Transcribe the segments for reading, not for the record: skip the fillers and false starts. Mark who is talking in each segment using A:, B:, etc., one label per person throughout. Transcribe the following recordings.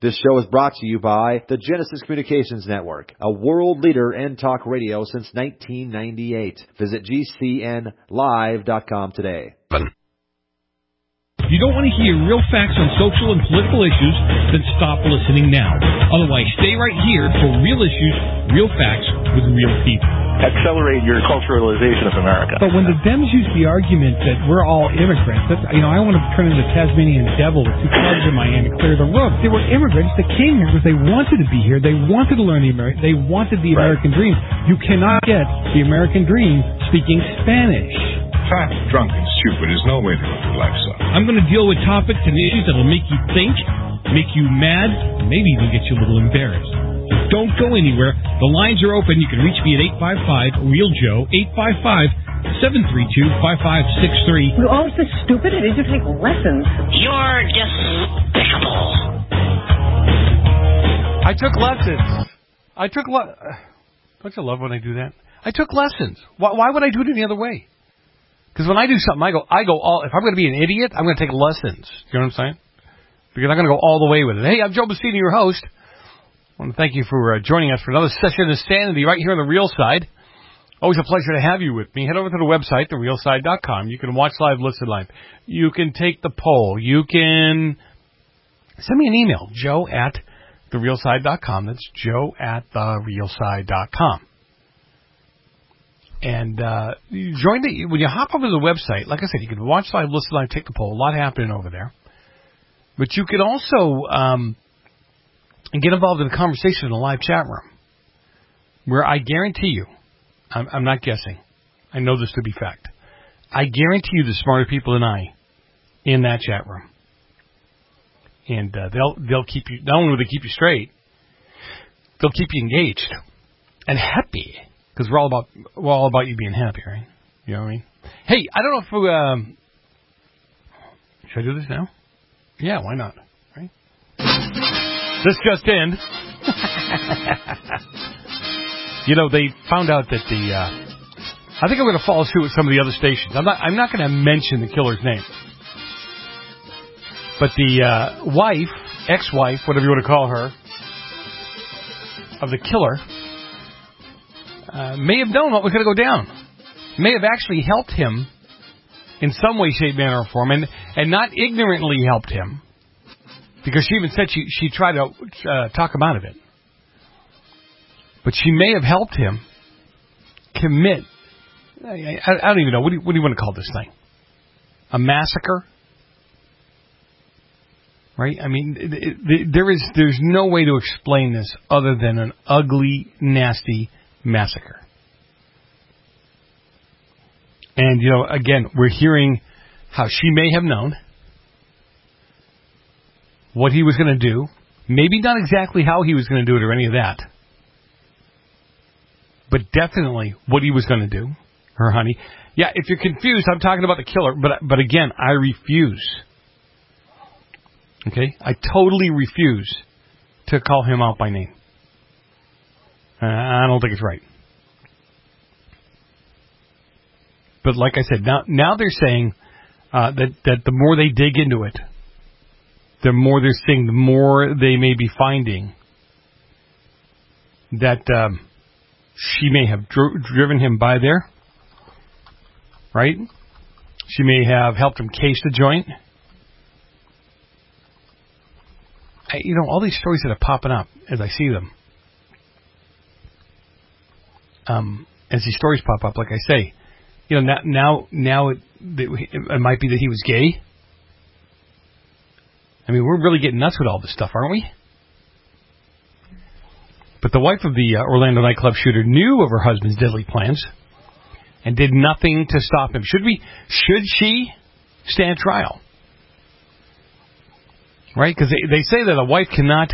A: This show is brought to you by the Genesis Communications Network, a world leader in talk radio since 1998. Visit GCNlive.com today.
B: If you don't want to hear real facts on social and political issues, then stop listening now. Otherwise, stay right here for real issues, real facts with real people.
C: Accelerate your culturalization of America.
B: But when the Dems use the argument that we're all immigrants, that's, I want to turn into Tasmanian devil with two clubs in my hand and clear the road. They were immigrants that came here because they wanted to be here. They wanted to learn they wanted the American dream. You cannot get the American dream speaking Spanish.
D: Fat, drunk, and stupid is no way to live your life, son.
B: I'm going to deal with topics and issues that will make you think, make you mad, and maybe even get you a little embarrassed. So don't go anywhere. The lines are open. You can reach me at 855-REAL-JOE, 855-732-5563.
E: You're always so stupid. It is to take lessons.
F: You're despicable.
G: I took lessons. Don't you love when I do that? I took lessons. Why would I do it any other way? Because when I do something, I go all. If I'm going to be an idiot, I'm going to take lessons. You know what I'm saying? Because I'm going to go all the way with it. Hey, I'm Joe Bassini, your host. I want to thank you for joining us for another session of Sanity right here on The Real Side. Always a pleasure to have you with me. Head over to the website, therealside.com. You can watch live, listen live. You can take the poll. You can send me an email, joe@therealside.com. That's joe@therealside.com. And when you hop over to the website, like I said, you can watch live, listen live, take the poll. A lot happening over there. But you can also get involved in the conversation in the live chat room, where I guarantee you, I'm not guessing, I know this to be fact, I guarantee you there's smarter people than I in that chat room. And they'll keep you, not only will they keep you straight, they'll keep you engaged and happy. Because we're all about you being happy, right? You know what I mean? Hey, I don't know if should I do this now? Yeah, why not? Right? This just in. They found out that I think I'm going to follow suit with some of the other stations. I'm not going to mention the killer's name, but the ex-wife, whatever you want to call her, of the killer. May have known what was going to go down. May have actually helped him in some way, shape, manner, or form, and not ignorantly helped him, because she even said she tried to talk him out of it. But she may have helped him commit, I don't even know, what do you want to call this thing? A massacre? Right? I mean, there's no way to explain this other than an ugly, nasty massacre. And, again, we're hearing how she may have known what he was going to do. Maybe not exactly how he was going to do it or any of that. But definitely what he was going to do. Her honey. Yeah, if you're confused, I'm talking about the killer. But again, I refuse. Okay? I totally refuse to call him out by name. I don't think it's right. But like I said, now they're saying that the more they dig into it, the more they're seeing, the more they may be finding that she may have driven him by there, right? She may have helped him case the joint. All these stories that are popping up as I see them. As these stories pop up, like I say, now it might be that he was gay. I mean, we're really getting nuts with all this stuff, aren't we? But the wife of the Orlando nightclub shooter knew of her husband's deadly plans and did nothing to stop him. Should she stand trial? Right? Because they say that a wife cannot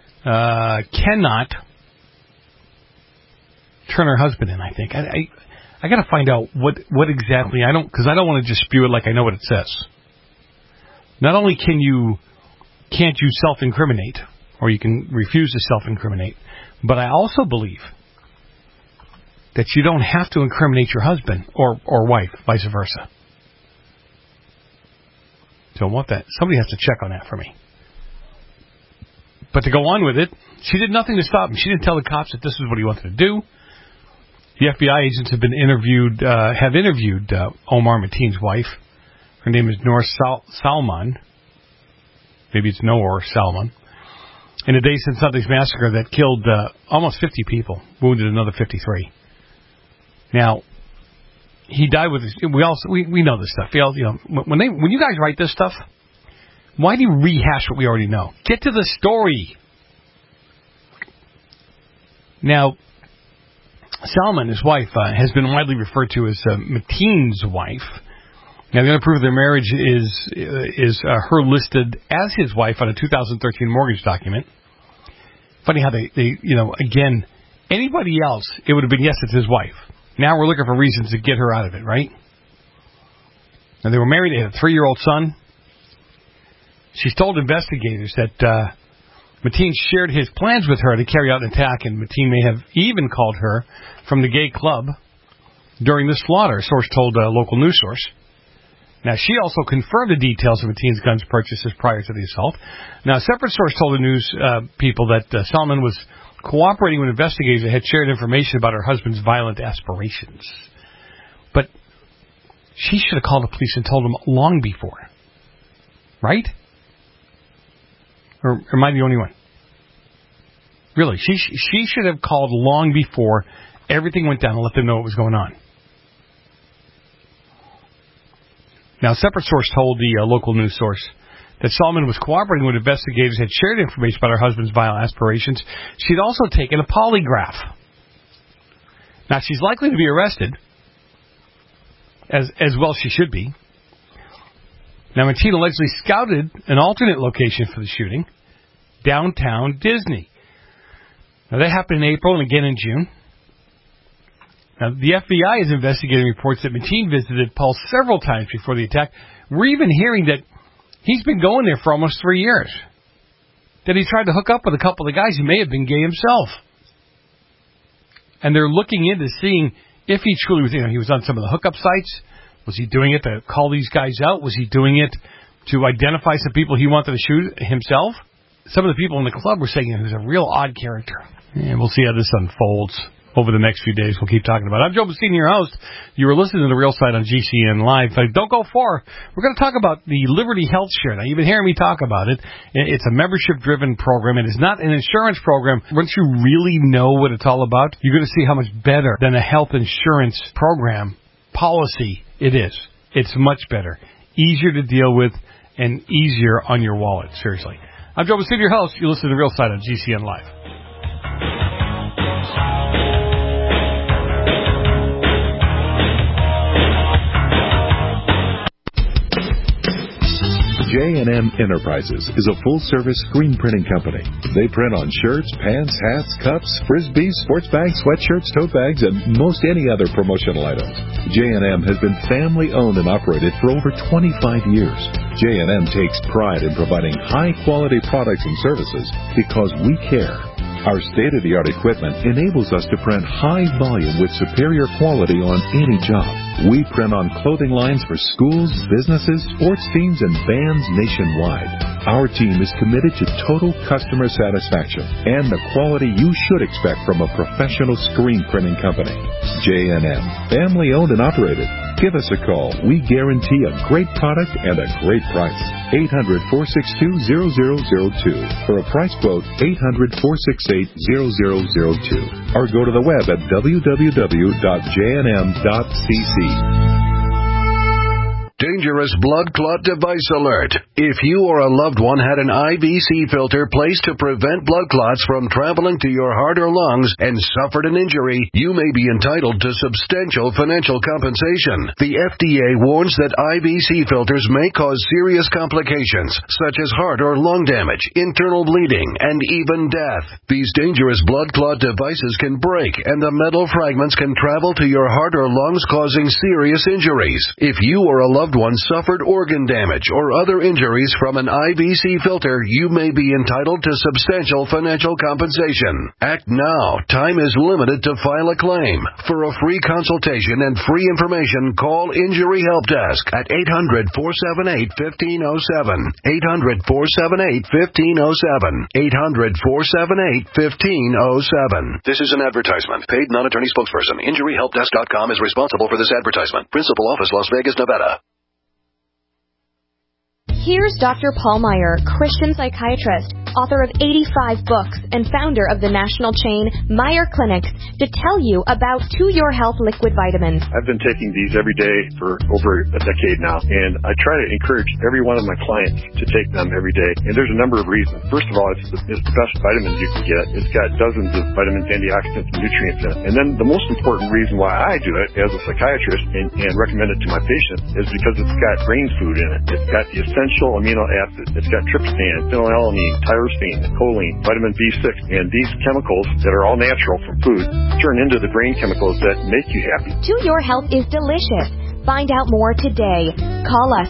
G: turn her husband in, I think. I got to find out what exactly. Because I don't want to just spew it like I know what it says. Not only can't you self-incriminate, or you can refuse to self-incriminate, but I also believe that you don't have to incriminate your husband or wife, vice versa. So I want that. Somebody has to check on that for me. But to go on with it, she did nothing to stop him. She didn't tell the cops that this is what he wanted to do. The FBI agents have interviewed Omar Mateen's wife. Her name is Noor Salman. Maybe it's Noor Salman. In the day since Sunday's massacre that killed almost 50 people, wounded another 53. Now, he died with his. We know this stuff. When you guys write this stuff, why do you rehash what we already know? Get to the story. Now, Salman, his wife, has been widely referred to as Mateen's wife. Now, the only proof of their marriage is her listed as his wife on a 2013 mortgage document. Funny how they again, anybody else, it would have been, yes, it's his wife. Now we're looking for reasons to get her out of it, right? Now, they were married. They had a 3-year-old son. She's told investigators that Mateen shared his plans with her to carry out an attack, and Mateen may have even called her from the gay club during the slaughter, a source told a local news source. Now, she also confirmed the details of Mateen's guns purchases prior to the assault. Now, a separate source told the news people that Salman was cooperating with investigators that had shared information about her husband's violent aspirations. But she should have called the police and told them long before. Right? Or am I the only one? Really, she should have called long before everything went down and let them know what was going on. Now, a separate source told the local news source that Salman was cooperating with investigators, had shared information about her husband's violent aspirations. She'd also taken a polygraph. Now, she's likely to be arrested, as well she should be. Now, Mateen allegedly scouted an alternate location for the shooting, downtown Disney. Now, that happened in April and again in June. Now, the FBI is investigating reports that Mateen visited Paul several times before the attack. We're even hearing that he's been going there for almost 3 years. That he tried to hook up with a couple of guys who may have been gay himself. And they're looking into seeing if he truly was, he was on some of the hookup sites. Was he doing it to call these guys out? Was he doing it to identify some people he wanted to shoot himself? Some of the people in the club were saying he was a real odd character. And we'll see how this unfolds over the next few days. We'll keep talking about it. I'm Joe Bustini, your host. You were listening to The Real Side on GCN Live. Don't go far. We're going to talk about the Liberty Health Share. Now, you've been hearing me talk about it. It's a membership-driven program. It is not an insurance program. Once you really know what it's all about, you're going to see how much better than a health insurance program policy it is. It's much better. Easier to deal with and easier on your wallet. Seriously. I'm Joe Bustini, your host. You listen to The Real Side on GCN Live.
H: J&M Enterprises is a full-service screen printing company. They print on shirts, pants, hats, cups, frisbees, sports bags, sweatshirts, tote bags, and most any other promotional items. J&M has been family-owned and operated for over 25 years. J&M takes pride in providing high-quality products and services because we care. Our state-of-the-art equipment enables us to print high volume with superior quality on any job. We print on clothing lines for schools, businesses, sports teams, and bands nationwide. Our team is committed to total customer satisfaction and the quality you should expect from a professional screen printing company. J&M, family-owned and operated. Give us a call. We guarantee a great product and a great price. 800-462-0002. For a price quote, 800-468-0002. Or go to the web at www.jnm.cc.
I: Dangerous blood clot device alert. If you or a loved one had an IVC filter placed to prevent blood clots from traveling to your heart or lungs and suffered an injury, you may be entitled to substantial financial compensation. The FDA warns that IVC filters may cause serious complications, such as heart or lung damage, internal bleeding, and even death. These dangerous blood clot devices can break, and the metal fragments can travel to your heart or lungs, causing serious injuries. If you or a loved one on suffered organ damage or other injuries from an IBC filter, you may be entitled to substantial financial compensation. Act now. Time is limited to file a claim. For a free consultation and free information, call Injury Help Desk at 800-478-1507. 800-478-1507. 800-478-1507. This is an advertisement. Paid non-attorney spokesperson. InjuryHelpDesk.com is responsible for this advertisement. Principal office, Las Vegas, Nevada.
J: Here's Dr. Paul Meyer, Christian psychiatrist, author of 85 books, and founder of the national chain Meyer Clinics, to tell you about To Your Health liquid vitamins.
K: I've been taking these every day for over a decade now, and I try to encourage every one of my clients to take them every day. And there's a number of reasons. First of all, it's the best vitamins you can get. It's got dozens of vitamins, antioxidants, and nutrients in it. And then the most important reason why I do it as a psychiatrist and recommend it to my patients is because it's got brain food in it. It's got the essential amino acids. It's got tryptophan, phenylalanine, tyrosine, choline, vitamin B6, and these chemicals that are all natural from food turn into the brain chemicals that make you happy.
J: To Your Health is delicious. Find out more today. Call us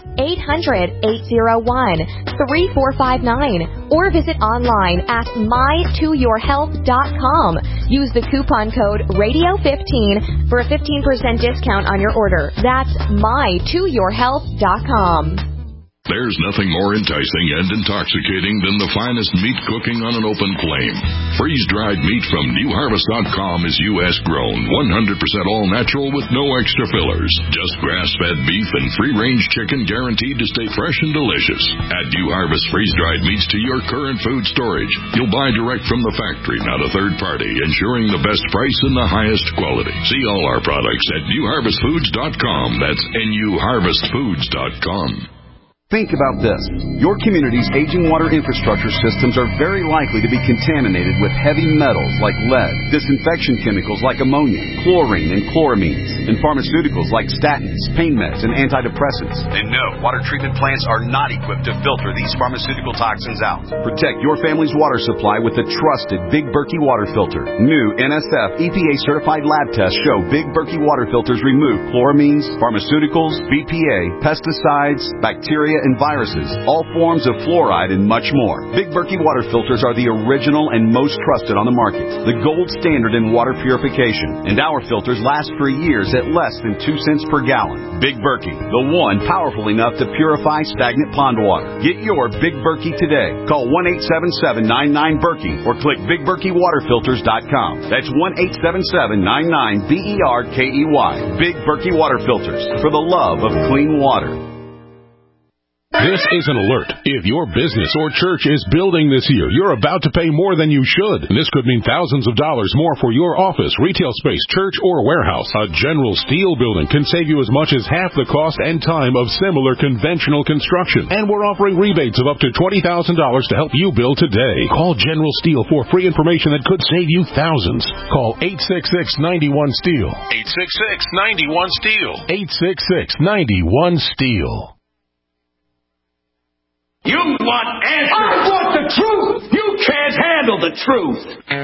J: 800-801-3459 or visit online at mytoyourhealth.com. Use the coupon code RADIO15 for a 15% discount on your order. That's mytoyourhealth.com.
L: There's nothing more enticing and intoxicating than the finest meat cooking on an open flame. Freeze-dried meat from NewHarvest.com is U.S. grown, 100% all natural with no extra fillers. Just grass-fed beef and free-range chicken guaranteed to stay fresh and delicious. Add New Harvest freeze-dried meats to your current food storage. You'll buy direct from the factory, not a third party, ensuring the best price and the highest quality. See all our products at NewHarvestFoods.com. That's NUHarvestFoods.com.
M: Think about this. Your community's aging water infrastructure systems are very likely to be contaminated with heavy metals like lead, disinfection chemicals like ammonia, chlorine and chloramines, and pharmaceuticals like statins, pain meds, and antidepressants. And no, water treatment plants are not equipped to filter these pharmaceutical toxins out. Protect your family's water supply with the trusted Big Berkey water filter. New NSF EPA-certified lab tests show Big Berkey water filters remove chloramines, pharmaceuticals, BPA, pesticides, bacteria, and viruses, all forms of fluoride, and much more. Big Berkey water filters are the original and most trusted on the market, the gold standard in water purification, and our filters last for years at less than 2 cents per gallon. Big Berkey, the one powerful enough to purify stagnant pond water. Get your Big Berkey today. Call 1-877-99-BERKEY or click BigBerkeyWaterFilters.com. That's 1-877-99-BERKEY. Big Berkey Water Filters, for the love of clean water.
N: This is an alert. If your business or church is building this year, you're about to pay more than you should. This could mean thousands of dollars more for your office, retail space, church, or warehouse. A General Steel building can save you as much as half the cost and time of similar conventional construction. And we're offering rebates of up to $20,000 to help you build today. Call General Steel for free information that could save you thousands. Call 866-91-STEEL. 866-91-STEEL. 866-91-STEEL.
O: You want answers! I want the truth! You can't handle the truth!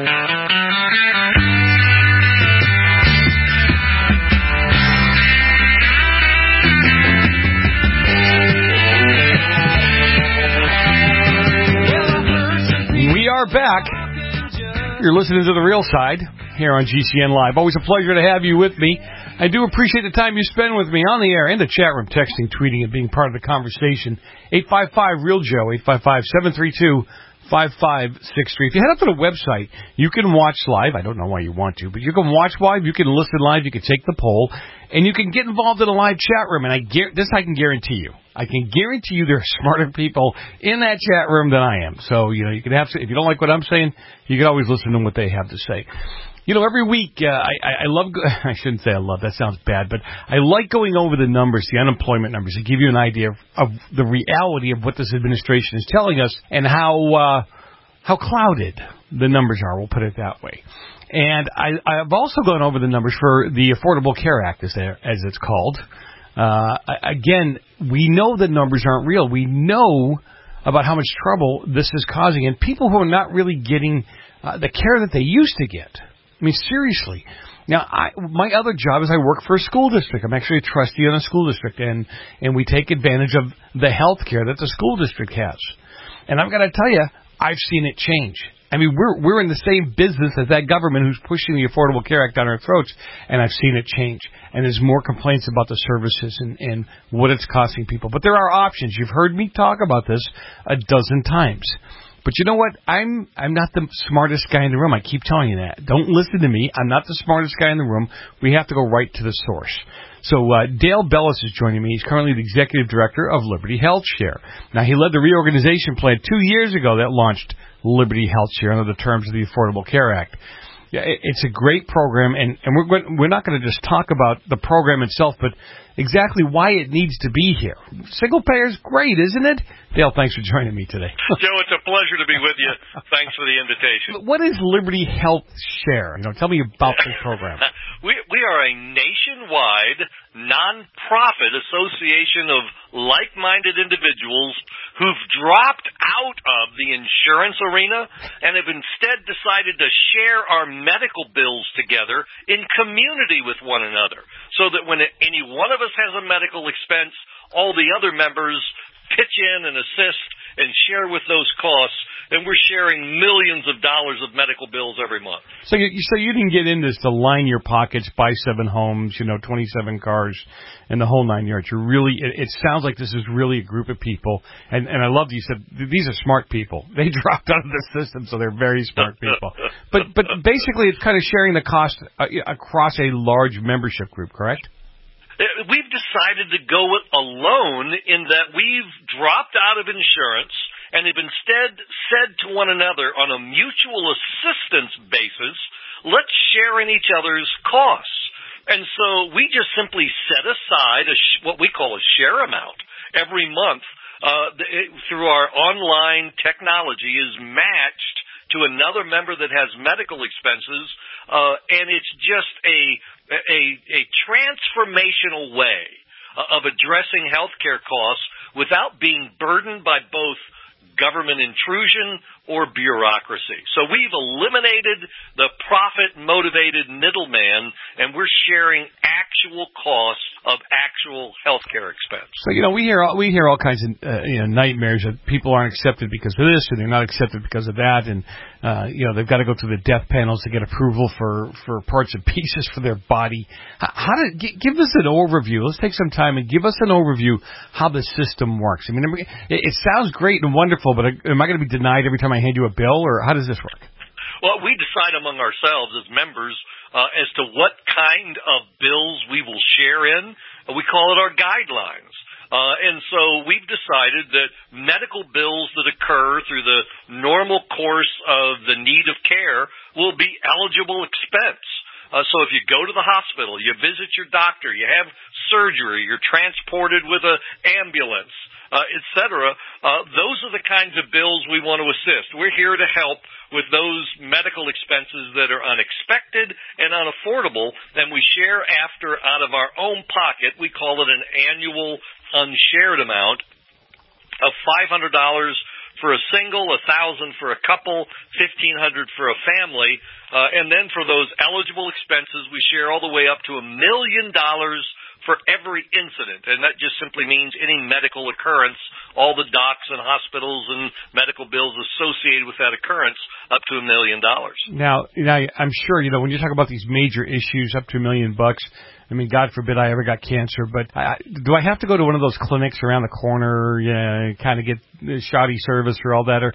G: We are back. You're listening to The Real Side here on GCN Live. Always a pleasure to have you with me. I do appreciate the time you spend with me on the air, in the chat room, texting, tweeting, and being part of the conversation. 855-REAL-JOE, 855-732-5563. If you head up to the website, you can watch live. I don't know why you want to, but you can watch live, you can listen live, you can take the poll, and you can get involved in a live chat room. And this I can guarantee you. I can guarantee you there are smarter people in that chat room than I am. So, you can have to, if you don't like what I'm saying, you can always listen to what they have to say. Every week, I love, I shouldn't say I love, that sounds bad, but I like going over the numbers, the unemployment numbers, to give you an idea of the reality of what this administration is telling us and how clouded the numbers are, we'll put it that way. And I've also gone over the numbers for the Affordable Care Act, as it's called. Again, we know the numbers aren't real. We know about how much trouble this is causing, and people who are not really getting the care that they used to get. I mean, seriously, Now, my other job is I work for a school district. I'm actually a trustee in a school district, and we take advantage of the health care that the school district has. And I've got to tell you, I've seen it change. I mean, we're in the same business as that government who's pushing the Affordable Care Act down our throats, and I've seen it change. And there's more complaints about the services and what it's costing people. But there are options. You've heard me talk about this a dozen times. But you know what? I'm not the smartest guy in the room. I keep telling you that. Don't listen to me. I'm not the smartest guy in the room. We have to go right to the source. So Dale Bellis is joining me. He's currently the executive director of Liberty Health Share. Now, he led the reorganization plan 2 years ago that launched Liberty Health Share under the terms of the Affordable Care Act. Yeah, it's a great program, and we're not going to just talk about the program itself, but exactly why it needs to be here. Single payer is great, isn't it? Dale, thanks for joining me today.
P: Joe, it's a pleasure to be with you. Thanks for the invitation.
G: What is Liberty Health Share? Tell me about this program.
P: We are a nationwide nonprofit association of like-minded individuals who've dropped out of the insurance arena and have instead decided to share our medical bills together in community with one another, so that when any one of us has a medical expense, all the other members pitch in and assist and share with those costs, and we're sharing millions of dollars of medical bills every month.
G: So you didn't get in this to line your pockets, buy 7 homes, 27 cars, and the whole 9 yards. You're really, it sounds like this is really a group of people, and I love that you said these are smart people. They dropped out of the system, so they're very smart people. But basically, it's kind of sharing the cost across a large membership group, correct?
P: We've decided to go it alone in that we've dropped out of insurance and have instead said to one another on a mutual assistance basis, let's share in each other's costs. And so we just simply set aside what we call a share amount every month through our online technology is matched to another member that has medical expenses, and it's just a transformational way of addressing healthcare costs without being burdened by both government intrusion or bureaucracy. So we've eliminated the profit-motivated middleman, and we're sharing actual costs of actual healthcare expense.
G: So we hear all kinds of nightmares that people aren't accepted because of this, and they're not accepted because of that, and they've got to go through the death panels to get approval for parts and pieces for their body. Give us an overview. Let's take some time and give us an overview how the system works. I mean, it sounds great and wonderful, but am I going to be denied every time I hand you a bill, or how does this work?
P: Well, we decide among ourselves as members as to what kind of bills we will share in. We call it our guidelines. And so we've decided that medical bills that occur through the normal course of the need of care will be eligible expense. So if you go to the hospital, you visit your doctor, you have surgery, you're transported with an ambulance, etc., those are the kinds of bills we want to assist. We're here to help with those medical expenses that are unexpected and unaffordable, and we share after out of our own pocket. We call it an annual unshared amount of $500 for a single, $1,000 for a couple, $1,500 for a family, and then for those eligible expenses, we share all the way up to $1 million for every incident, and that just simply means any medical occurrence, all the docs and hospitals and medical bills associated with that occurrence, up to $1 million.
G: Now, I'm sure, when you talk about these major issues, up to $1 million, I mean, God forbid I ever got cancer, but do I have to go to one of those clinics around the corner, kind of get shoddy service or all that, or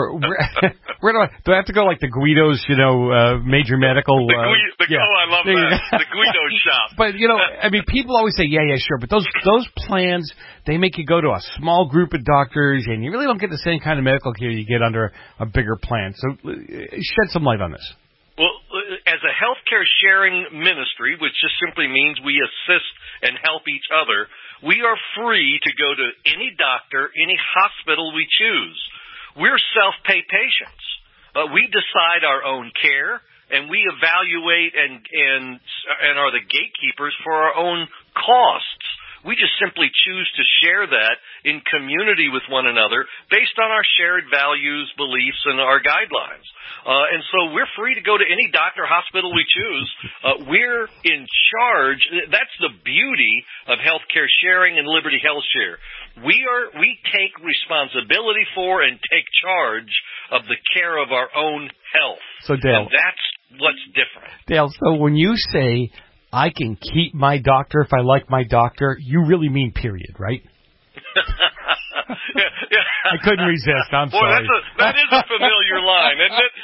G: where do I have to go, like the Guido's, major medical?
P: I love that. The Guido's shop.
G: But, I mean, people always say, yeah, sure, but those plans, they make you go to a small group of doctors, and you really don't get the same kind of medical care you get under a bigger plan. So shed some light on this.
P: Well, as a healthcare sharing ministry, which just simply means we assist and help each other, we are free to go to any doctor, any hospital we choose. We're self-pay patients. We decide our own care, and we evaluate and are the gatekeepers for our own costs. We just simply choose to share that in community with one another based on our shared values, beliefs, and our guidelines. And so we're free to go to any doctor or hospital we choose. We're in charge. That's the beauty of healthcare sharing and Liberty Health Share. We take responsibility for and take charge of the care of our own health.
G: So, Dale,
P: and that's what's different.
G: Dale, so when you say I can keep my doctor if I like my doctor, you really mean period, right? I couldn't resist. I'm sorry.
P: That is a familiar line, isn't it?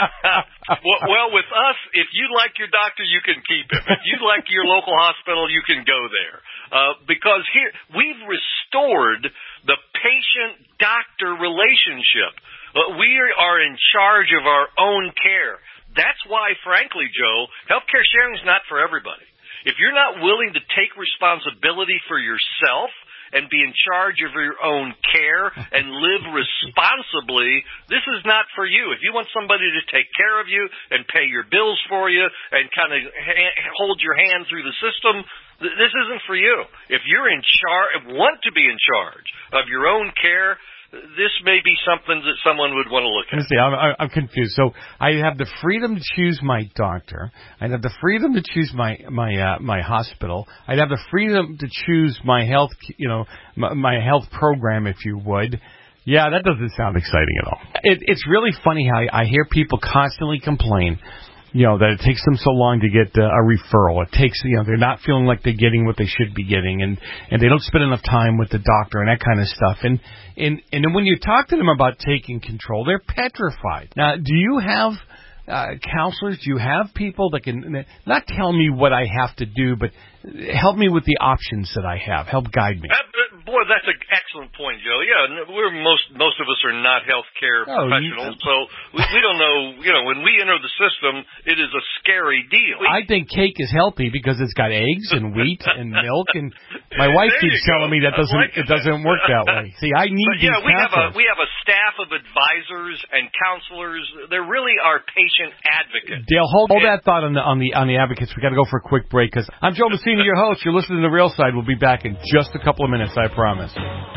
P: Well, with us, if you like your doctor, you can keep him. If you like your local hospital, you can go there. Because here, we've restored the patient-doctor relationship. We are in charge of our own care. That's why, frankly, Joe, healthcare sharing is not for everybody. If you're not willing to take responsibility for yourself and be in charge of your own care and live responsibly, this is not for you. If you want somebody to take care of you and pay your bills for you and kind of hold your hand through the system, this isn't for you. If you're in charge, want to be in charge of your own care, this may be something that someone would want to look at.
G: See, I'm confused. So I have the freedom to choose my doctor. I have the freedom to choose my hospital. I'd have the freedom to choose my health, my health program, if you would. Yeah, that doesn't sound exciting at all. It's really funny how I hear people constantly complain, that it takes them so long to get a referral. It takes, they're not feeling like they're getting what they should be getting, and they don't spend enough time with the doctor and that kind of stuff. And then when you talk to them about taking control, they're petrified. Now, do you have counselors? Do you have people that can not tell me what I have to do, but help me with the options that I have, help guide me?
P: Boy, that's an excellent point, Joe. Yeah, we're most of us are not healthcare professionals, so we don't know. When we enter the system, it is a scary deal.
G: I think cake is healthy because it's got eggs and wheat and milk, and my wife keeps telling me that it doesn't work that way. See, I need these counselors.
P: we have a staff of advisors and counselors. They really are patient advocates.
G: Dale, hold that thought on the advocates. We got to go for a quick break because I'm Joe Messina, your host. You're listening to The Real Side. We'll be back in just a couple of minutes, I promise.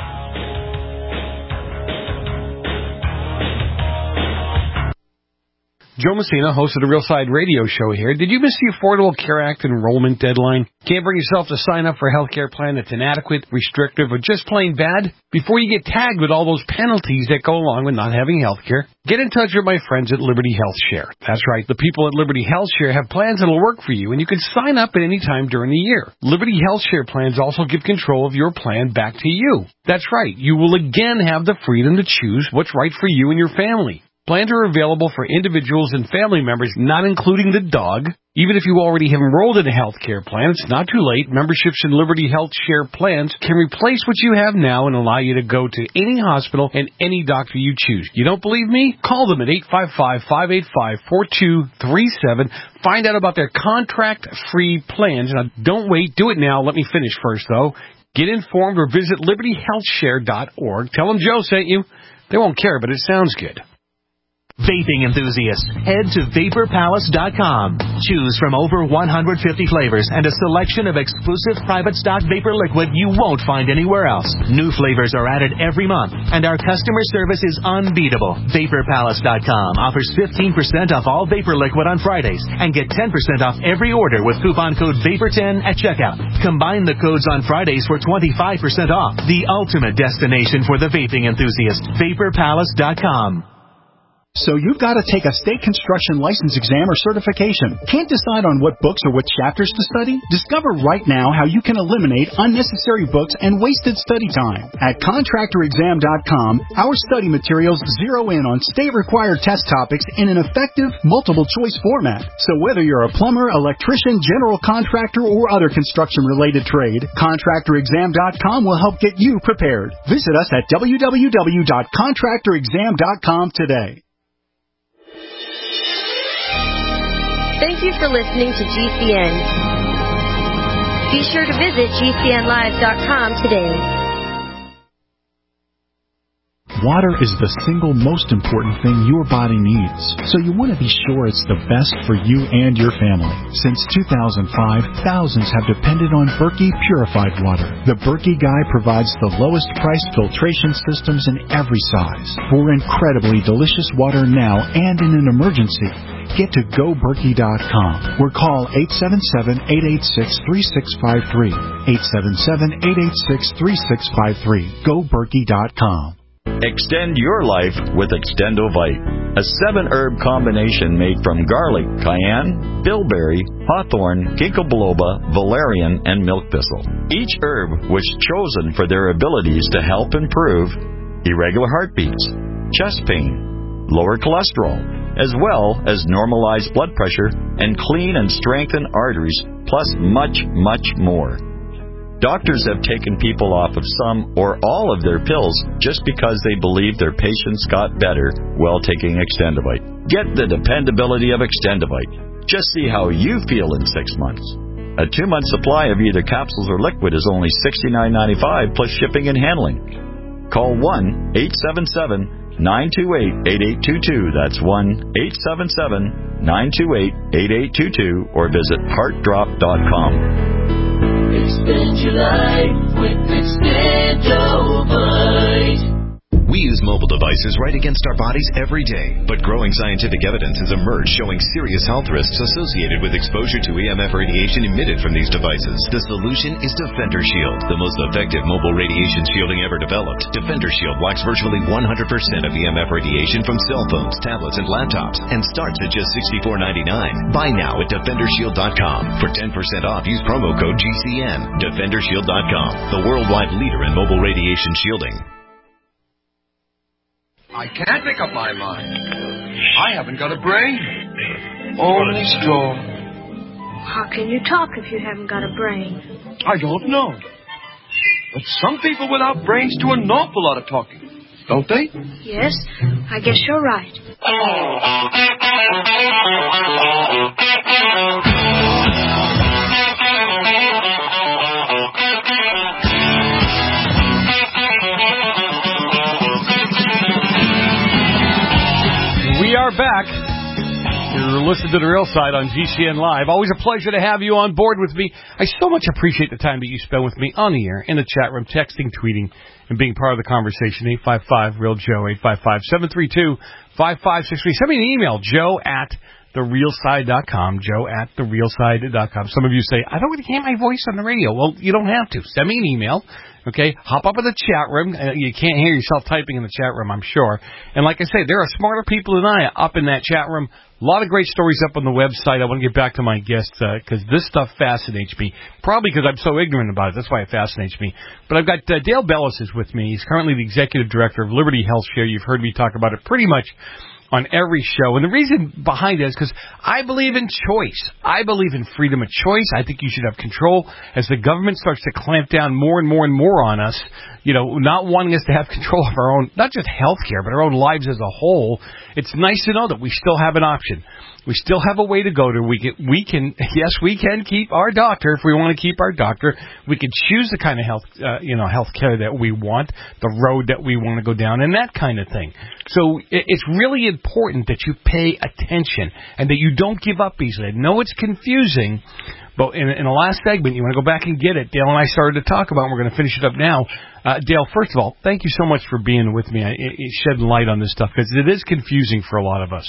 G: Joe Messina, host of the Real Side Radio Show here. Did you miss the Affordable Care Act enrollment deadline? Can't bring yourself to sign up for a health care plan that's inadequate, restrictive, or just plain bad? Before you get tagged with all those penalties that go along with not having health care, get in touch with my friends at Liberty Health Share. That's right, the people at Liberty Health Share have plans that'll work for you, and you can sign up at any time during the year. Liberty Health Share plans also give control of your plan back to you. That's right, you will again have the freedom to choose what's right for you and your family. Plans are available for individuals and family members, not including the dog. Even if you already have enrolled in a health care plan, it's not too late. Memberships in Liberty Health Share plans can replace what you have now and allow you to go to any hospital and any doctor you choose. You don't believe me? Call them at 855-585-4237. Find out about their contract-free plans. Now, don't wait. Do it now. Let me finish first, though. Get informed or visit libertyhealthshare.org. Tell them Joe sent you. They won't care, but it sounds good.
Q: Vaping enthusiasts, head to VaporPalace.com. Choose from over 150 flavors and a selection of exclusive private stock vapor liquid you won't find anywhere else. New flavors are added every month, and our customer service is unbeatable. VaporPalace.com offers 15% off all vapor liquid on Fridays and get 10% off every order with coupon code VAPOR10 at checkout. Combine the codes on Fridays for 25% off. The ultimate destination for the vaping enthusiast. VaporPalace.com.
R: So you've got to take a state construction license exam or certification. Can't decide on what books or what chapters to study? Discover right now how you can eliminate unnecessary books and wasted study time. At ContractorExam.com, our study materials zero in on state-required test topics in an effective, multiple-choice format. So whether you're a plumber, electrician, general contractor, or other construction-related trade, ContractorExam.com will help get you prepared. Visit us at www.ContractorExam.com today.
J: Thank you for listening to GCN. Be sure to visit GCNlive.com today.
R: Water is the single most important thing your body needs, so you want to be sure it's the best for you and your family. Since 2005, thousands have depended on Berkey purified water. The Berkey Guy provides the lowest priced filtration systems in every size. For incredibly delicious water now and in an emergency, get to GoBerkey.com or call 877-886-3653. 877-886-3653. GoBerkey.com.
S: Extend your life with Extendovite, a 7-herb combination made from garlic, cayenne, bilberry, hawthorn, ginkgo biloba, valerian, and milk thistle. Each herb was chosen for their abilities to help improve irregular heartbeats, chest pain, lower cholesterol, as well as normalize blood pressure and clean and strengthen arteries, plus much, much more. Doctors have taken people off of some or all of their pills just because they believe their patients got better while taking Extendovite. Get the dependability of Extendovite. Just see how you feel in 6 months. A 2-month supply of either capsules or liquid is only $69.95 plus shipping and handling. Call 1-877-928-8822. That's 1-877-928-8822 or visit heartdrop.com.
T: Extend your life with Extendovite.
U: We use mobile devices right against our bodies every day, but growing scientific evidence has emerged showing serious health risks associated with exposure to EMF radiation emitted from these devices. The solution is Defender Shield, the most effective mobile radiation shielding ever developed. Defender Shield blocks virtually 100% of EMF radiation from cell phones, tablets, and laptops, and starts at just $64.99. Buy now at DefenderShield.com. For 10% off, use promo code GCN. DefenderShield.com, the worldwide leader in mobile radiation shielding.
V: I can't make up my mind. I haven't got a brain. Only straw.
W: How can you talk if you haven't got a brain?
V: I don't know. But some people without brains do an awful lot of talking, don't they?
W: Yes, I guess you're right.
G: We are back. You're listening to The Real Side on GCN Live. Always a pleasure to have you on board with me. I so much appreciate the time that you spend with me on the air, in the chat room, texting, tweeting, and being part of the conversation. 855-REAL-JOE, 855-732-5563. Send me an email, joe@therealside.com, joe@therealside.com. Some of you say, I don't want to hear my voice on the radio. Well, you don't have to. Send me an email. Okay, hop up in the chat room. You can't hear yourself typing in the chat room, I'm sure. And like I say, there are smarter people than I up in that chat room. A lot of great stories up on the website. I want to get back to my guests because this stuff fascinates me. Probably because I'm so ignorant about it. That's why it fascinates me. But I've got Dale Bellis is with me. He's currently the executive director of Liberty Health Share. You've heard me talk about it pretty much on every show. And the reason behind it is because I believe in choice. I believe in freedom of choice. I think you should have control. As the government starts to clamp down more and more and more on us, you know, not wanting us to have control of our own, not just health care, but our own lives as a whole, it's nice to know that we still have an option. We still have a way to go to. We can keep our doctor if we want to keep our doctor. We can choose the kind of health care that we want, the road that we want to go down, and that kind of thing. So it's really important that you pay attention and that you don't give up easily. I know it's confusing, but in the last segment, you want to go back and get it. Dale and I started to talk about it. We're going to finish it up now. Dale, first of all, thank you so much for being with me. It's shedding light on this stuff because it is confusing for a lot of us.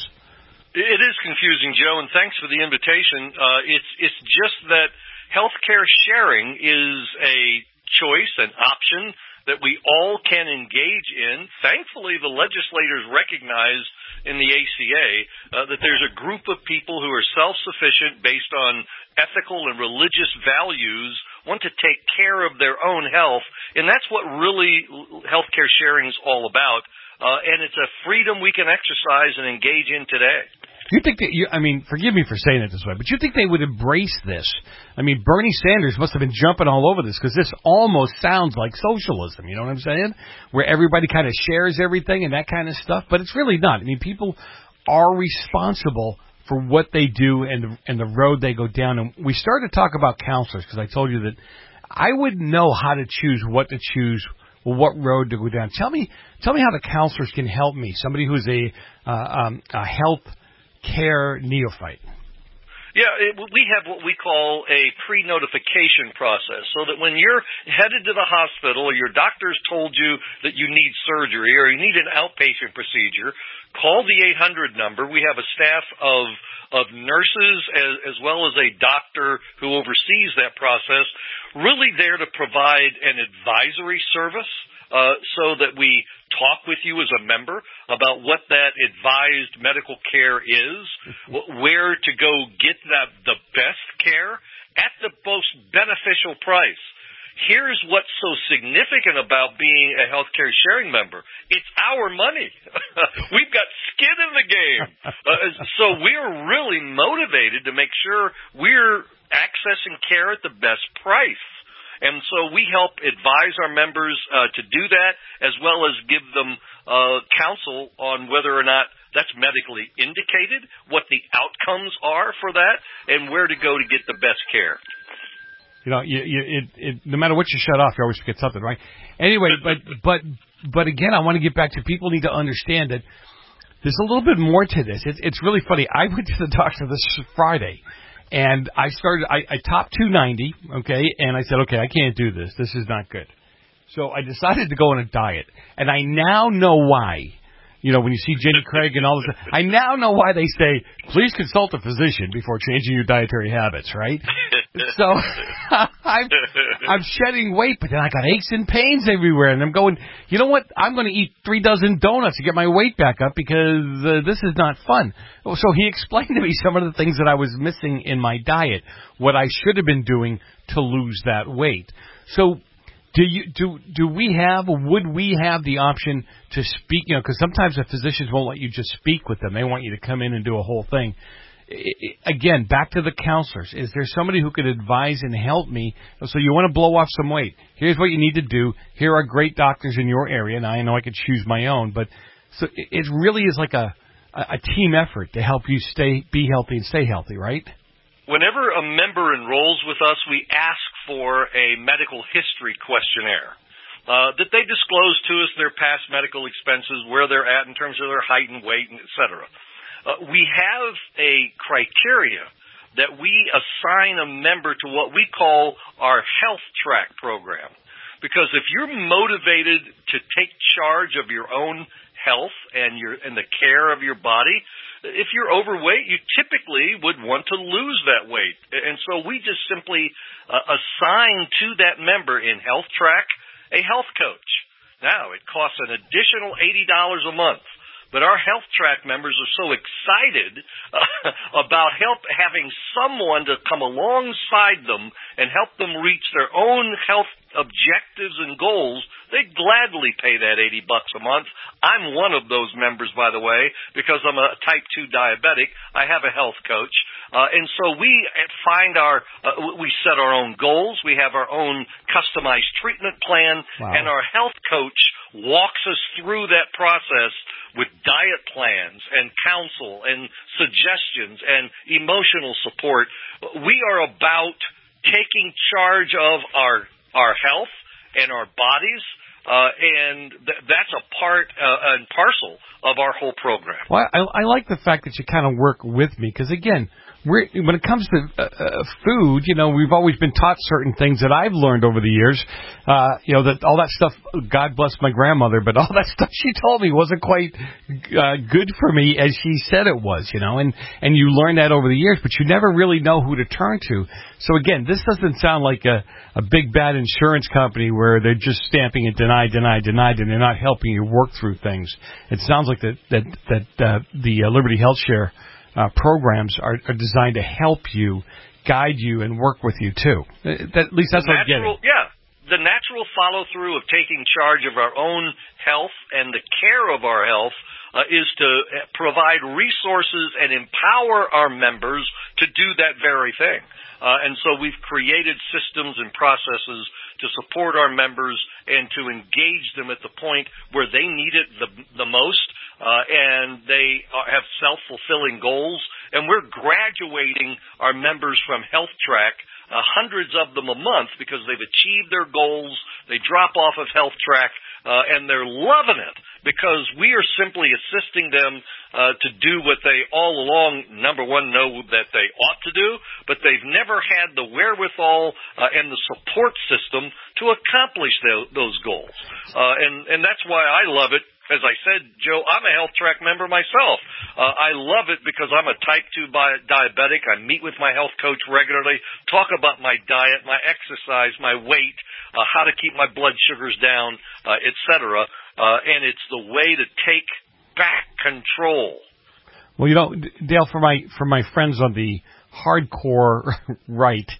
P: It is confusing, Joe, and thanks for the invitation. It's just that healthcare sharing is a choice, an option that we all can engage in. Thankfully, the legislators recognize in the ACA that there's a group of people who are self-sufficient based on ethical and religious values, want to take care of their own health, and that's what really healthcare sharing is all about. And it's a freedom we can exercise and engage in today.
G: You think that forgive me for saying it this way, but you think they would embrace this? I mean, Bernie Sanders must have been jumping all over this because this almost sounds like socialism, you know what I'm saying? Where everybody kind of shares everything and that kind of stuff, but it's really not. I mean, people are responsible for what they do and the road they go down. And we started to talk about counselors because I told you that I wouldn't know how to choose what to choose what road to go down. Tell me how the counselors can help me, somebody who's a health care neophyte.
P: Yeah, we have what we call a pre-notification process, so that when you're headed to the hospital or your doctor's told you that you need surgery or you need an outpatient procedure, call the 800 number. We have a staff of nurses as well as a doctor who oversees that process, really there to provide an advisory service. So that we talk with you as a member about what that advised medical care is, where to go get the best care at the most beneficial price. Here's what's so significant about being a healthcare sharing member. It's our money. We've got skin in the game. So we're really motivated to make sure we're accessing care at the best price. And so we help advise our members to do that, as well as give them counsel on whether or not that's medically indicated, what the outcomes are for that, and where to go to get the best care.
G: You know, no matter what you shut off, you always forget something, right? Anyway, but again, I want to get back to people need to understand that there's a little bit more to this. It's really funny. I went to the doctor this Friday. And I topped 290, okay, and I said, okay, I can't do this. This is not good. So I decided to go on a diet. And I now know why. You know, when you see Jenny Craig and all this, I now know why they say, please consult a physician before changing your dietary habits, right? So I'm shedding weight, but then I got aches and pains everywhere. And I'm going, you know what? I'm going to eat 3 dozen donuts to get my weight back up because this is not fun. So he explained to me some of the things that I was missing in my diet, what I should have been doing to lose that weight. So would we have the option to speak, you know, because sometimes the physicians won't let you just speak with them. They want you to come in and do a whole thing. Again, back to the counselors. Is there somebody who could advise and help me? So you want to blow off some weight. Here's what you need to do. Here are great doctors in your area. And I know I could choose my own, but so it really is like a team effort to help you be healthy and stay healthy, right?
P: Whenever a member enrolls with us, we ask for a medical history questionnaire that they disclose to us their past medical expenses, where they're at in terms of their height and weight, et cetera. We have a criteria that we assign a member to what we call our health track program. Because if you're motivated to take charge of your own health and the care of your body, if you're overweight, you typically would want to lose that weight. And so we just simply assign to that member in Health Track a health coach. Now, it costs an additional $80 a month. But our Health Track members are so excited about having someone to come alongside them and help them reach their own health objectives and goals, they gladly pay that $80 a month. I'm one of those members, by the way, because I'm a type 2 diabetic. I have a health coach. And so we we set our own goals. We have our own customized treatment plan. Wow. And our health coach walks us through that process with diet plans and counsel and suggestions and emotional support. We are about taking charge of our health and our bodies, and that's a part and parcel of our whole program.
G: Well, I like the fact that you kind of work with me, because, again, when it comes to food, you know, we've always been taught certain things that I've learned over the years. You know, that all that stuff, God bless my grandmother, but all that stuff she told me wasn't quite good for me as she said it was, you know, and you learn that over the years, but you never really know who to turn to. So, again, this doesn't sound like a big bad insurance company where they're just stamping it denied, and they're not helping you work through things. It sounds like the Liberty Health Share programs are designed to help you, guide you, and work with you, too. At least that's what I'm getting.
P: Yeah. The natural follow-through of taking charge of our own health and the care of our health is to provide resources and empower our members to do that very thing. And so we've created systems and processes to support our members and to engage them at the point where they need it the most, and they have self-fulfilling goals And we're graduating our members from Health Track, hundreds of them a month, because they've achieved their goals. They drop off of Health Track, and they're loving it because we are simply assisting them to do what they all along, number one, know that they ought to do, but they've never had the wherewithal and the support system to accomplish those goals. And that's why I love it. As I said, Joe, I'm a Health Track member myself. I love it because I'm a type 2 diabetic. I meet with my health coach regularly, talk about my diet, my exercise, my weight, how to keep my blood sugars down, et cetera. And it's the way to take back control.
G: Well, Dale, for my friends on the hardcore right,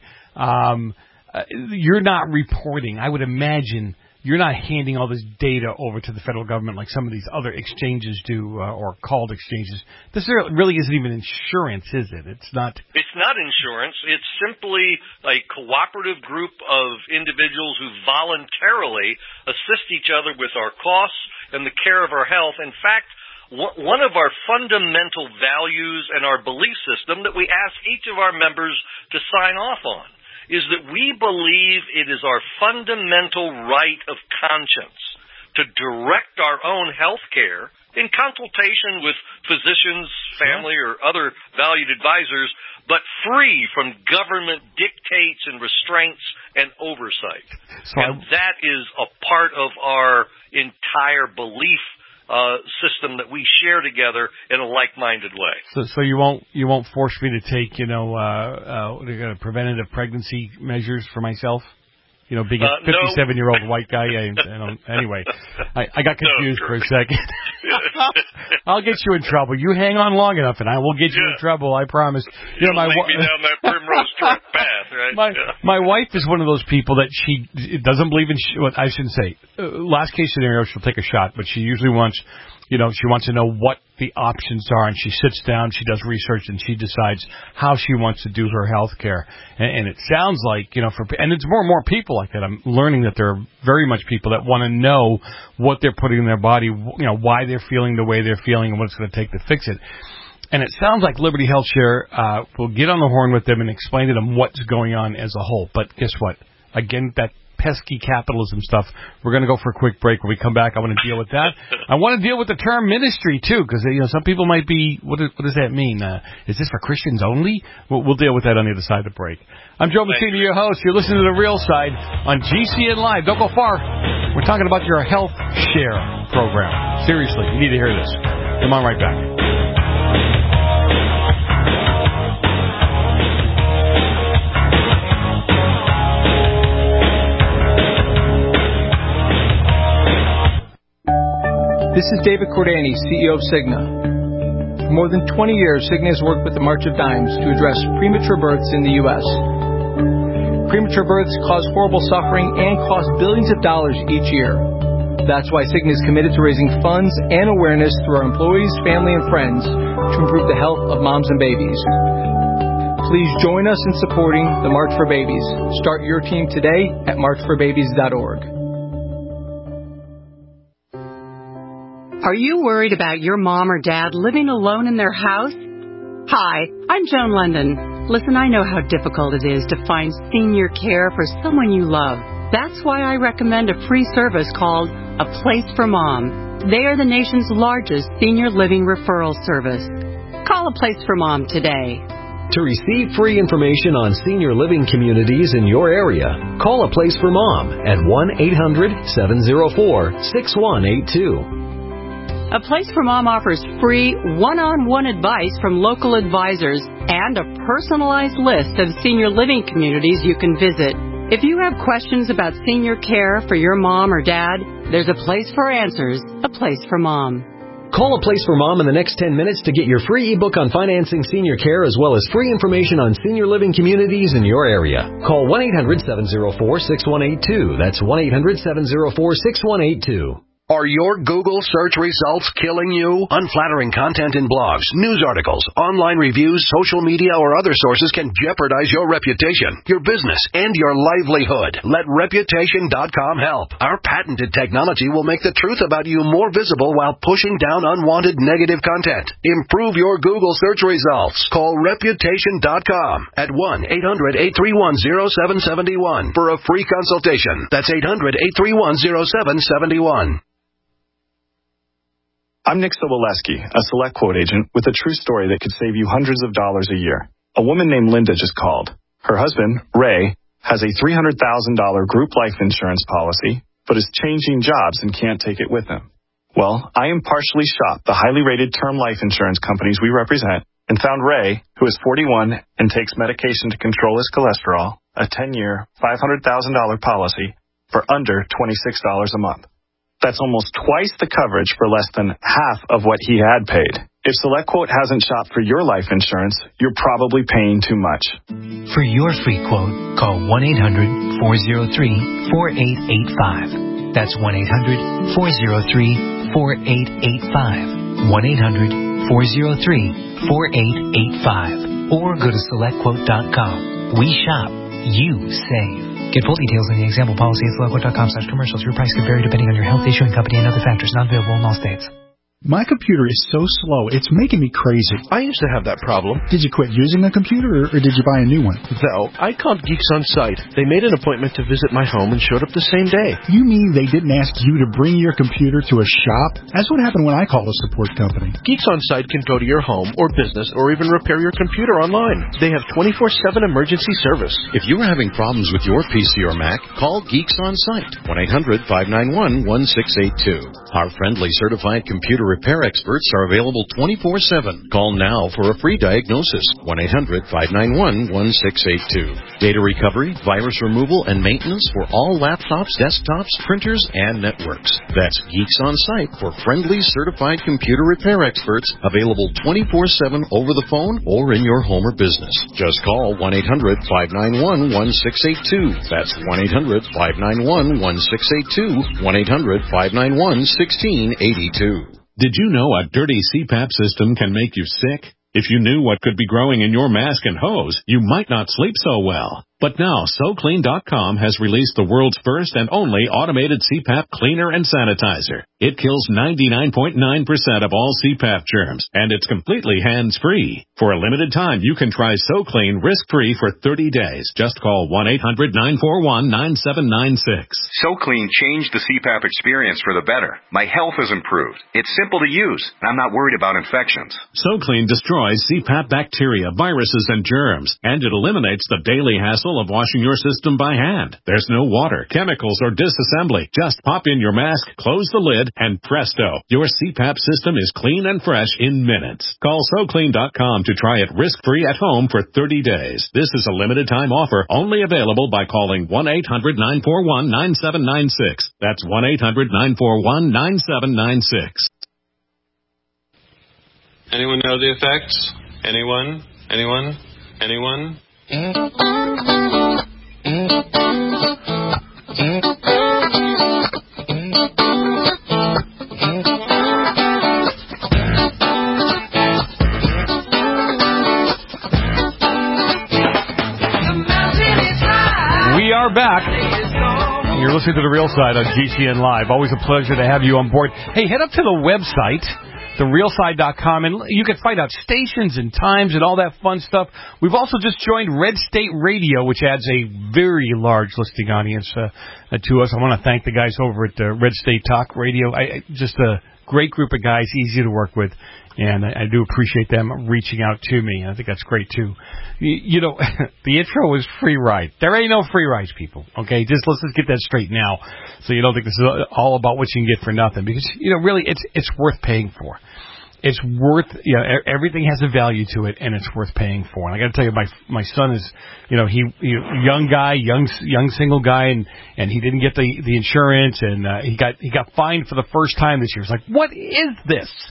G: you're not reporting. I would imagine you're not handing all this data over to the federal government like some of these other exchanges do, or called exchanges. This really isn't even insurance, is it? It's not
P: insurance. It's simply a cooperative group of individuals who voluntarily assist each other with our costs and the care of our health. In fact, one of our fundamental values and our belief system that we ask each of our members to sign off on is that we believe it is our fundamental right of conscience to direct our own health care in consultation with physicians, family, or other valued advisors, but free from government dictates and restraints and oversight. That is a part of our entire belief system that we share together in a like-minded way.
G: So you won't force me to take preventative pregnancy measures for myself? Being a 57-year-old white guy. Anyway, I got confused for a second. I'll get you in trouble. You hang on long enough, and I will get you in trouble. I promise.
P: You'll lead me down that primrose path, right?
G: My wife is one of those people that she doesn't believe in. I shouldn't say. Last case scenario, she'll take a shot, but she usually wants. She wants to know what the options are, and she sits down, she does research, and she decides how she wants to do her health care. And it sounds like, and it's more and more people like that. I'm learning that there are very much people that want to know what they're putting in their body, why they're feeling the way they're feeling and what it's going to take to fix it. And it sounds like Liberty Health Share will get on the horn with them and explain to them what's going on as a whole. But guess what? Again, that pesky capitalism stuff. We're going to go for a quick break. When we come back, I want to deal with that. I want to deal with the term ministry, too, because some people might be, what does that mean? Is this for Christians only? We'll deal with that on the other side of the break. I'm Joe Messina, your host. You're listening to The Real Side on GCN Live. Don't go far. We're talking about your health share program. Seriously, you need to hear this. Come on right back.
A: This is David Cordani, CEO of Cigna. For more than 20 years, Cigna has worked with the March of Dimes to address premature births in the U.S. Premature births cause horrible suffering and cost billions of dollars each year. That's why Cigna is committed to raising funds and awareness through our employees, family, and friends to improve the health of moms and babies. Please join us in supporting the March for Babies. Start your team today at marchforbabies.org.
E: Are you worried about your mom or dad living alone in their house? Hi, I'm Joan London. Listen, I know how difficult it is to find senior care for someone you love. That's why I recommend a free service called A Place for Mom. They are the nation's largest senior living referral service. Call A Place for Mom today.
C: To receive free information on senior living communities in your area, call A Place for Mom at 1-800-704-6182.
E: A Place for Mom offers free one-on-one advice from local advisors and a personalized list of senior living communities you can visit. If you have questions about senior care for your mom or dad, there's a place for answers, A Place for Mom.
C: Call A Place for Mom in the next 10 minutes to get your free ebook on financing senior care as well as free information on senior living communities in your area. Call 1-800-704-6182. That's 1-800-704-6182.
I: Are your Google search results killing you? Unflattering content in blogs, news articles, online reviews, social media, or other sources can jeopardize your reputation, your business, and your livelihood. Let Reputation.com help. Our patented technology will make the truth about you more visible while pushing down unwanted negative content. Improve your Google search results. Call Reputation.com at 1-800-831-0771 for a free consultation. That's 800-831-0771.
B: I'm Nick Soboleski, a Select Quote agent with a true story that could save you hundreds of dollars a year. A woman named Linda just called. Her husband, Ray, has a $300,000 group life insurance policy, but is changing jobs and can't take it with him. Well, I impartially shopped the highly rated term life insurance companies we represent and found Ray, who is 41 and takes medication to control his cholesterol, a 10-year, $500,000 policy for under $26 a month. That's almost twice the coverage for less than half of what he had paid. If SelectQuote hasn't shopped for your life insurance, you're probably paying too much.
D: For your free quote, call 1-800-403-4885. That's 1-800-403-4885. 1-800-403-4885. Or go to SelectQuote.com. We shop, you save. Get full details in the example policy at SelectQuote.com/commercials. Your price can vary depending on your health, issuing company, and other factors. Not available in all states.
R: My computer is so slow, it's making me crazy.
F: I used to have that problem.
R: Did you quit using a computer, or did you buy a new one?
F: No, I called Geeks On Site. They made an appointment to visit my home and showed up the same day.
R: You mean they didn't ask you to bring your computer to a shop? That's what happened when I called a support company.
F: Geeks On Site can go to your home or business or even repair your computer online. They have 24/7 emergency service.
X: If you are having problems with your PC or Mac, call Geeks On Site, 1-800-591-1682. Our friendly certified computer repair experts are available 24/7. Call now for a free diagnosis. 1-800-591-1682. Data recovery, virus removal, and maintenance for all laptops, desktops, printers, and networks. That's Geeks On Site for friendly certified computer repair experts available 24/7 over the phone or in your home or business. Just call 1-800-591-1682. That's 1-800-591-1682. 1-800-591-1682.
N: Did you know a dirty CPAP system can make you sick? If you knew what could be growing in your mask and hose, you might not sleep so well. But now, SoClean.com has released the world's first and only automated CPAP cleaner and sanitizer. It kills 99.9% of all CPAP germs, and it's completely hands-free. For a limited time, you can try SoClean risk-free for 30 days. Just call 1-800-941-9796.
Y: SoClean changed the CPAP experience for the better. My health has improved. It's simple to use, and I'm not worried about infections.
N: SoClean destroys CPAP bacteria, viruses, and germs, and it eliminates the daily hassle of washing your system by hand. There's no water, chemicals, or disassembly. Just pop in your mask, close the lid, and presto, your CPAP system is clean and fresh in minutes. Call SoClean.com to try it risk-free at home for 30 days. This is a limited-time offer only available by calling 1-800-941-9796. That's 1-800-941-9796.
Z: Anyone know the effects? Anyone? Anyone? Anyone?
G: We are back. You're listening to The Real Side on GCN Live. Always a pleasure to have you on board. Hey, head up to the website, therealside.com, and you can find out stations and times and all that fun stuff. We've also just joined Red State Radio, which adds a very large listening audience to us. I want to thank the guys over at Red State Talk Radio. Just a great group of guys, easy to work with, and I do appreciate them reaching out to me. I think that's great, too. You know, the intro was free ride. There ain't no free rides, people, okay? Let's get that straight now, so you don't think this is all about what you can get for nothing, because, you know, really, it's worth paying for. It's worth, you know, everything has a value to it, and it's worth paying for. And I got to tell you, my son is, you know, he young guy, young single guy, and he didn't get the insurance, and he got fined for the first time this year. It's like, what is this?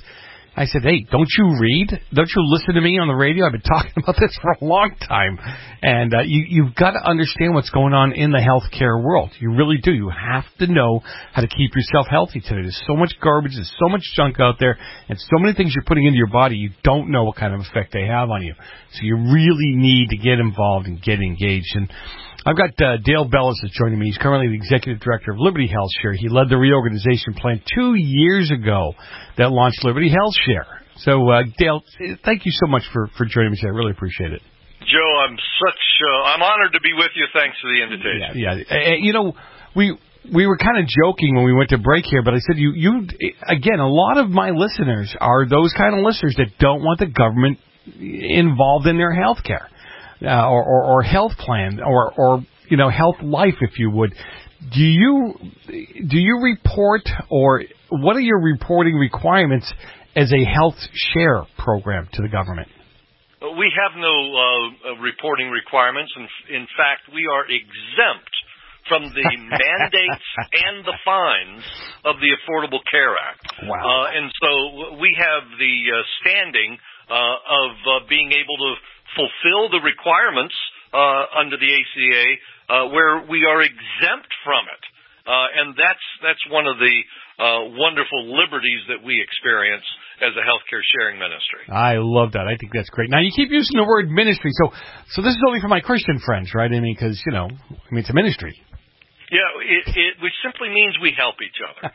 G: I said, hey, don't you read? Don't you listen to me on the radio? I've been talking about this for a long time. And you've got to understand what's going on in the healthcare world. You really do. You have to know how to keep yourself healthy today. There's so much garbage. There's so much junk out there. And so many things you're putting into your body, you don't know what kind of effect they have on you. So you really need to get involved and get engaged. And I've got Dale Bellis is joining me. He's currently the Executive Director of Liberty Health Share. He led the reorganization plan 2 years ago that launched Liberty Health Share. So, Dale, thank you so much for joining me today. I really appreciate it.
P: Joe, I'm honored to be with you. Thanks for the invitation.
G: Yeah. You know, we were kind of joking when we went to break here, but I said you again, a lot of my listeners are those kind of listeners that don't want the government involved in their health care. Or health plan, or you know, health life, if you would. Do you report, or what are your reporting requirements as a health share program to the government?
P: We have no reporting requirements. In fact, we are exempt from the mandates and the fines of the Affordable Care Act.
G: Wow.
P: And so we have the standing of being able to fulfill the requirements under the ACA where we are exempt from it. And that's one of the wonderful liberties that we experience as a healthcare sharing ministry.
G: I love that. I think that's great. Now, you keep using the word ministry. So this is only for my Christian friends, right? I mean, because, it's a ministry.
P: Yeah, which simply means we help each other.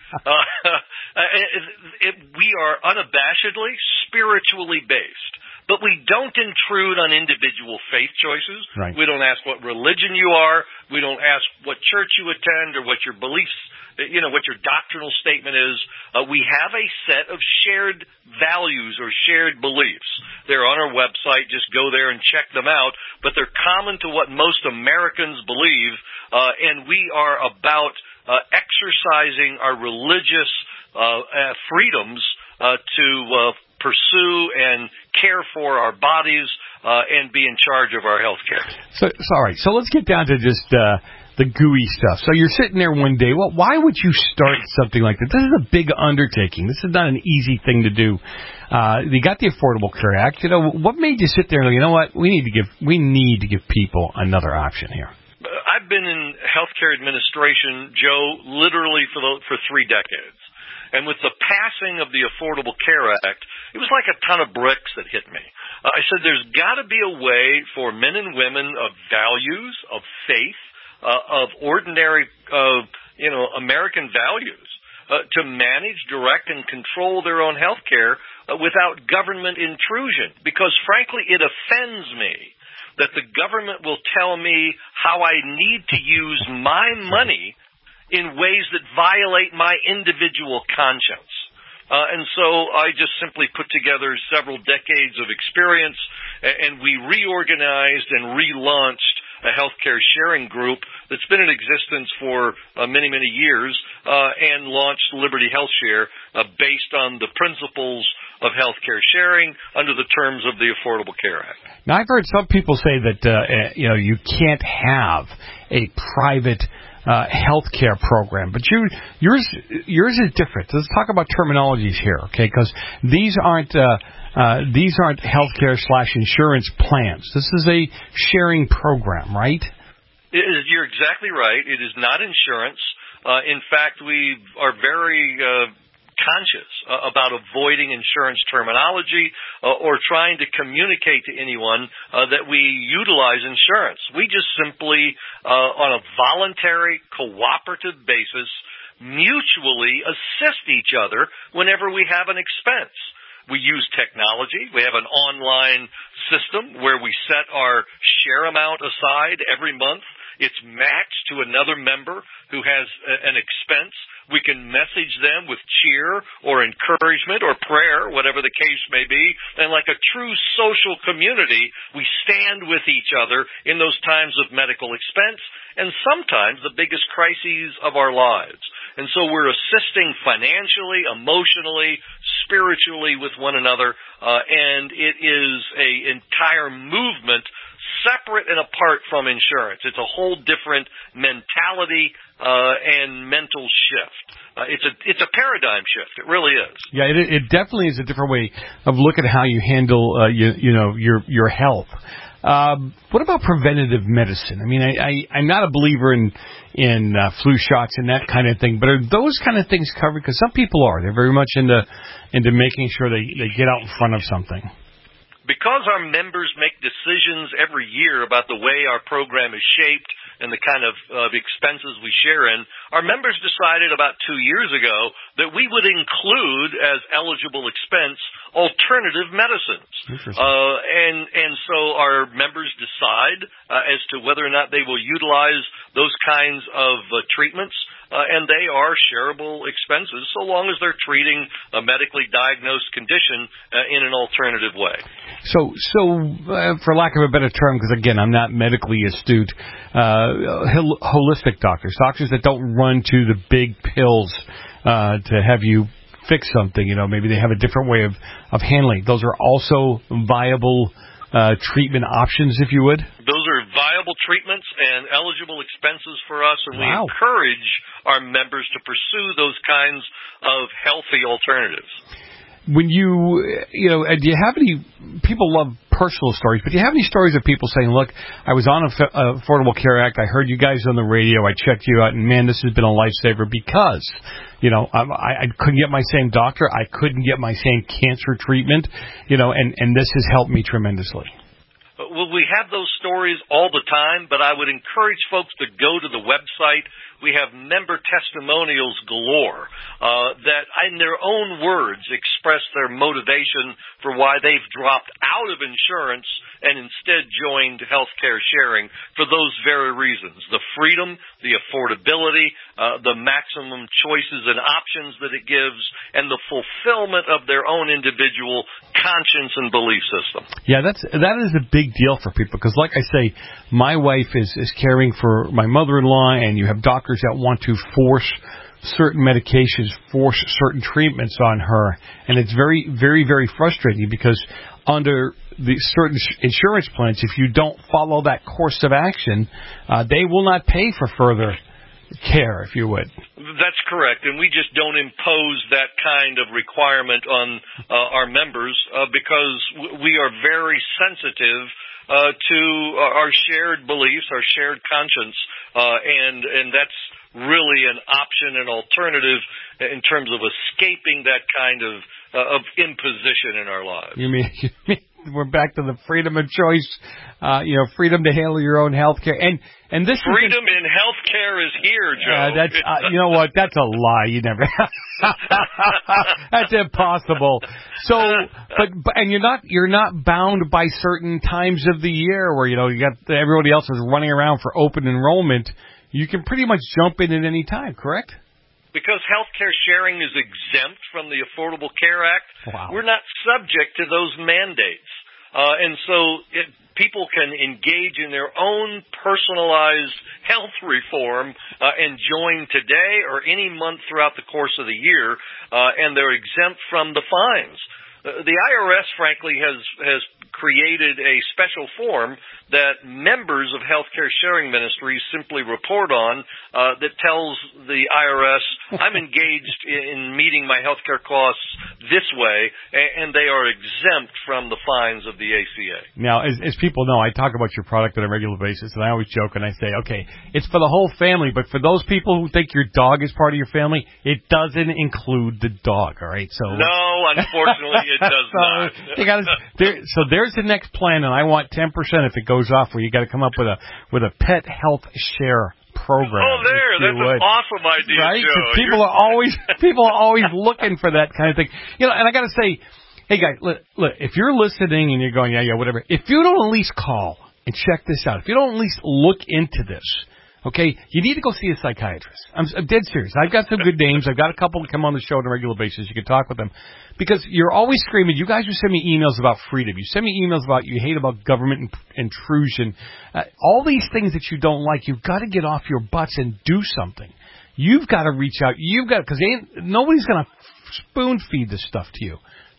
P: We are unabashedly spiritually based. But we don't intrude on individual faith choices.
G: Right.
P: We don't ask what religion you are. We don't ask what church you attend or what your beliefs, what your doctrinal statement is. We have a set of shared values or shared beliefs. They're on our website. Just go there and check them out. But they're common to what most Americans believe, and we are about exercising our religious freedoms to pursue and care for our bodies and be in charge of our health care.
G: So all right. So let's get down to just the gooey stuff. So you're sitting there one day. Well, why would you start something like this? This is a big undertaking. This is not an easy thing to do. You got the Affordable Care Act. What made you sit there and go, you know what? We need to give people another option here.
P: I've been in healthcare administration, Joe, literally for 3 decades. And with the passing of the Affordable Care Act, it was like a ton of bricks that hit me. I said there's got to be a way for men and women of values, of faith, of ordinary, American values to manage, direct, and control their own health care without government intrusion. Because, frankly, it offends me that the government will tell me how I need to use my money in ways that violate my individual conscience. And so I just simply put together several decades of experience, and we reorganized and relaunched a healthcare sharing group that's been in existence for many, many years, and launched Liberty Health Share based on the principles of healthcare sharing under the terms of the Affordable Care Act.
G: Now, I've heard some people say that you can't have a private health care program, but yours is different. Let's talk about terminologies here, okay? Because these aren't healthcare / insurance plans. This is a sharing program, right?
P: You're exactly right. It is not insurance. In fact, we are very conscious about avoiding insurance terminology or trying to communicate to anyone that we utilize insurance. We just simply, on a voluntary, cooperative basis, mutually assist each other whenever we have an expense. We use technology. We have an online system where we set our share amount aside every month. It's matched to another member who has an expense. We can message them with cheer or encouragement or prayer, whatever the case may be. And like a true social community, we stand with each other in those times of medical expense and sometimes the biggest crises of our lives. And so we're assisting financially, emotionally, spiritually with one another, and it is an entire movement separate and apart from insurance. It's a whole different mentality and mental shift. It's a paradigm shift. It really is.
G: Yeah, it definitely is a different way of looking at how you handle your health. What about preventative medicine? I mean, I'm not a believer in flu shots and that kind of thing, but are those kind of things covered? Because some people are. They're very much into making sure they get out in front of something.
P: Because our members make decisions every year about the way our program is shaped and the kind of expenses we share in, our members decided about 2 years ago that we would include as eligible expense alternative medicines. And so our members decide as to whether or not they will utilize those kinds of treatments, and they are shareable expenses so long as they're treating a medically diagnosed condition in an alternative way.
G: So for lack of a better term, because again, I'm not medically astute, holistic doctors that don't run to the big pills to have you fix something, maybe they have a different way of handling. Those are also viable treatment options, if you would?
P: Those are viable treatments and eligible expenses for us, and we encourage our members to pursue those kinds of healthy alternatives.
G: When do you have any, people love personal stories, but do you have any stories of people saying, look, I was on Affordable Care Act, I heard you guys on the radio, I checked you out, and man, this has been a lifesaver because, I couldn't get my same doctor, I couldn't get my same cancer treatment, and this has helped me tremendously.
P: Well, we have those stories all the time, but I would encourage folks to go to the website. We have member testimonials galore that, in their own words, express their motivation for why they've dropped out of insurance and instead joined healthcare sharing for those very reasons. The freedom, the affordability, the maximum choices and options that it gives, and the fulfillment of their own individual conscience and belief system.
G: Yeah, that is a big deal for people because, like I say, my wife is caring for my mother-in-law, and you have doctors that want to force certain medications, force certain treatments on her, and it's very, very, very frustrating because under the certain insurance plans, if you don't follow that course of action, they will not pay for further care, if you would.
P: That's correct, and we just don't impose that kind of requirement on our members because we are very sensitive to our shared beliefs, our shared conscience, and that's really an option, an alternative in terms of escaping that kind of imposition in our lives.
G: You mean we're back to the freedom of choice, freedom to handle your own health care. And this
P: freedom in health care is here, Joe.
G: That's you know what? That's a lie. You never. That's impossible. So, and you're not bound by certain times of the year where you got everybody else is running around for open enrollment. You can pretty much jump in at any time, correct?
P: Because healthcare sharing is exempt from the Affordable Care Act,
G: wow.
P: We're not subject to those mandates. And so people can engage in their own personalized health reform and join today or any month throughout the course of the year, and they're exempt from the fines. The IRS, frankly, has created a special form that members of healthcare sharing ministries simply report on that tells the IRS, I'm engaged in meeting my healthcare costs this way, and they are exempt from the fines of the ACA.
G: Now, as people know, I talk about your product on a regular basis, and I always joke and I say, okay, it's for the whole family, but for those people who think your dog is part of your family, it doesn't include the dog, all right? So
P: no, unfortunately, it does not.
G: So there's the next plan, and I want 10% if it goes off, where you got to come up with a pet health share program.
P: Oh, that's an awesome idea,
G: right?
P: Joe.
G: People are always looking for that kind of thing. And I got to say, hey guys, look, if you're listening and you're going, yeah, whatever. If you don't at least call and check this out, if you don't at least look into this. Okay, you need to go see a psychiatrist. I'm dead serious. I've got some good names. I've got a couple that come on the show on a regular basis. You can talk with them. Because you're always screaming. You guys will send me emails about freedom. You send me emails about you hate about government intrusion. All these things that you don't like, you've got to get off your butts and do something. You've got to reach out. Because nobody's going to spoon feed this stuff to you.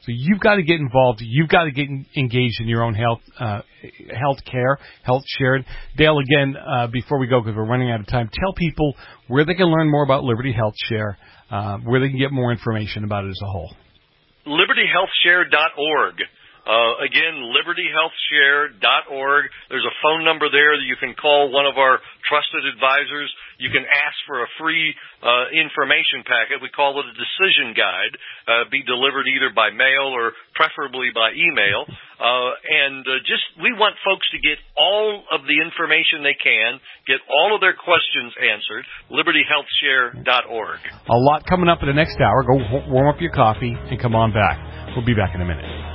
G: So you've got to get involved. You've got to get engaged in your own health care, health shared. Dale, again, before we go, because we're running out of time, tell people where they can learn more about Liberty Health Share, where they can get more information about it as a whole.
P: LibertyHealthShare.org. Again, LibertyHealthShare.org. There's a phone number there that you can call one of our trusted advisors. You can ask for a free information packet. We call it a decision guide. Be delivered either by mail or preferably by email. We want folks to get all of the information they can, get all of their questions answered. LibertyHealthShare.org.
G: A lot coming up in the next hour. Go warm up your coffee and come on back. We'll be back in a minute.